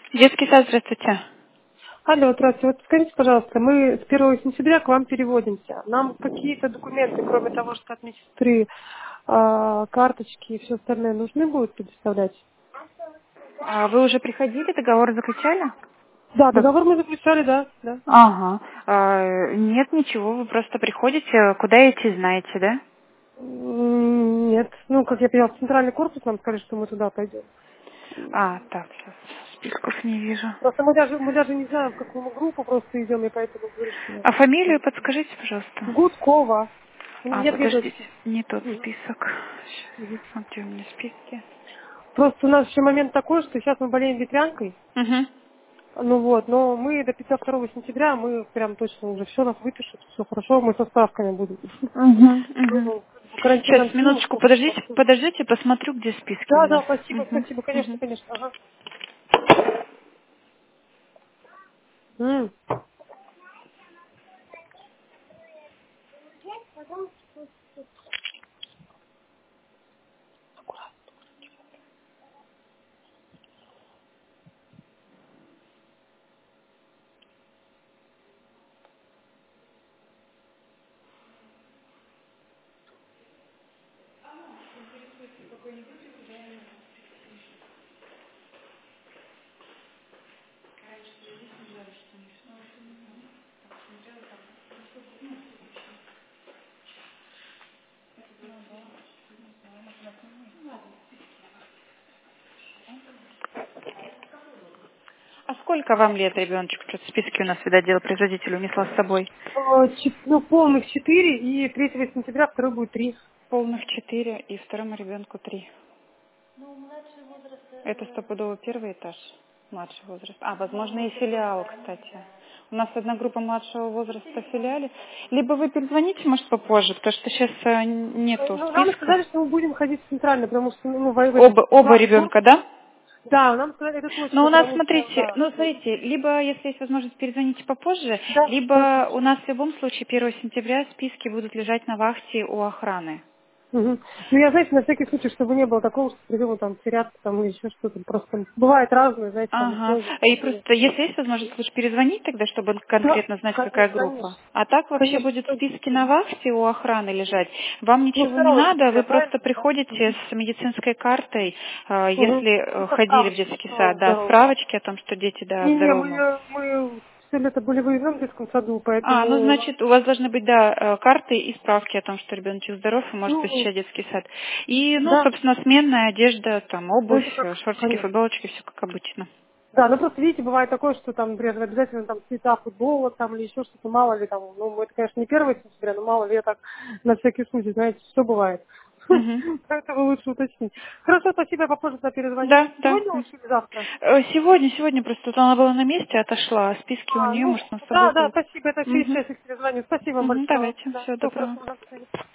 Детский сад, здравствуйте. Алло, здравствуйте. Вот скажите, пожалуйста, мы с 1 сентября к вам переводимся. Нам какие-то документы, кроме того, что от медсестры, карточки и все остальное, нужны будут предоставлять? А вы уже приходили, договор заключали? Да, Да. договор мы заключали, да, да. Ага. Нет, ничего, вы просто приходите, куда идти, знаете, да? Нет, ну, как я поняла, в центральный корпус нам сказали, что мы туда пойдем. Так, сейчас списков не вижу. Просто мы даже не знаем, в какую мы группу просто идем, и поэтому говорю, что А фамилию подскажите, пожалуйста. Гудкова. У меня две Подождите, дочки. не тот Мгм. список. Сейчас, Мгм. а где у меня списки? Просто у нас еще момент такой, что сейчас мы болеем ветрянкой. Угу. Ну вот, но мы до 2 сентября, мы прям точно уже все нас выпишут, все хорошо, мы со справками будем. Угу. Ну, как бы карантин Сейчас, нам сильно минуточку, плохо. подождите, посмотрю, где списки у Да, нас. да, спасибо, Угу. спасибо, конечно, Угу. конечно, ага. М. А сколько вам лет, ребеночек? Что-то списки у нас, видать, дело производитель унесла с собой. Ну, полных 4, и 3 сентября второй будет 3. Полных 4 и второму ребенку 3. Это стопудово первый этаж, младший возраст. Возможно, и филиал, кстати. У нас одна группа младшего возраста в филиале. Либо вы перезвоните, может, попозже, потому что сейчас нету Ну, нам списков. сказали, что мы будем ходить центрально, потому что, ну, в этот, Оба ребенка, да? да, нам сказали это Но у точно, нас, потому что, смотрите, да. ну, смотрите, либо, если есть возможность, перезвоните попозже, Да, да. либо у нас в любом случае 1 сентября списки будут лежать на вахте у охраны. Мгм. Ну, я, знаете, на всякий случай, чтобы не было такого, что придем там теряться там или еще что-то. Просто бывает разное, знаете, там Ага. условия. И просто, если есть возможность, лучше перезвонить тогда, чтобы Да, конкретно знать, какая группа. конечно. А так вообще Конечно. будет в списке на вахте у охраны лежать. Вам Ну, ничего не 2 надо, сентября, вы просто правильно? Да? приходите с медицинской картой, Угу. если Просто ходили в справочка, детский сад, что да, здорово. справочки о том, что дети, да, Не-не, здоровы. мы все лето были в ином детском саду, Ну, поэтому, значит, у вас должны быть, да, карты и справки о том, что ребеночек здоров и может ну, посещать детский сад. И, ну, да, собственно, сменная одежда, там, ну обувь, это как, шортики, конечно. футболочки, все как обычно. Да, ну просто видите, бывает такое, что там, например, обязательно там цвета футбола там или еще что-то, мало ли там, ну это, конечно, не 1 сентября, но мало ли я так на всякий случай, знаете, все бывает. Мгм. Поэтому лучше уточнить. Хорошо, спасибо, я попозже тогда перезвоню. Да, да. Сегодня лучше или завтра? Сегодня просто вот она была на месте, отошла. Списки у нее, Ну, может, она с собой да, будет. спасибо, это через Угу. часик перезвоню. Спасибо вам Угу, большое. давайте. Да, Всего всего доброго. хорошего, до свидания.